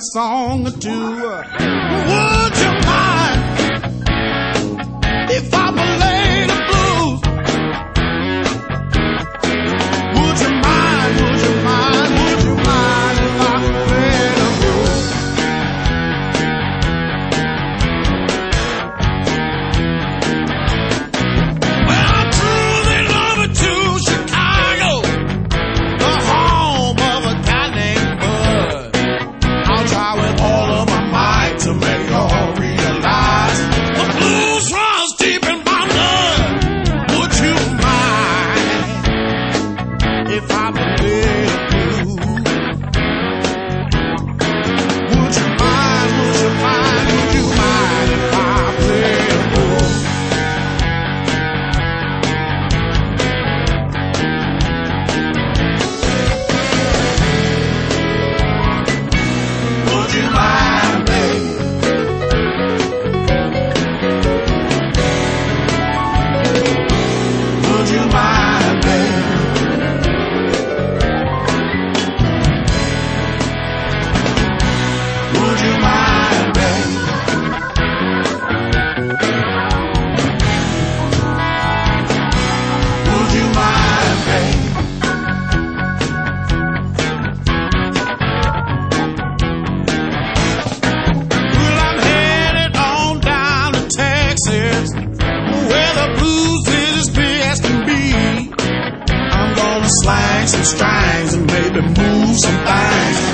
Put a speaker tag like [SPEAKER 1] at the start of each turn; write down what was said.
[SPEAKER 1] song or two. Would you mind if I played the blues? Would you mind, would you mind, would you mind if I played the blues? Well, I truly love it to Chicago, the home of a guy named Bud. I'll try with all of my might to make y'all realize the blues runs deep in my blood. Would you mind if I played the blues? Would you mind, would you mind, would you mind if I played the blues? Would you mind, baby? Would you mind, baby? Would you mind, baby? Would you mind, baby? Well, I'm headed on down to Texas, where the blues is as big as can be. I'm gonna slang some strings and maybe move some things.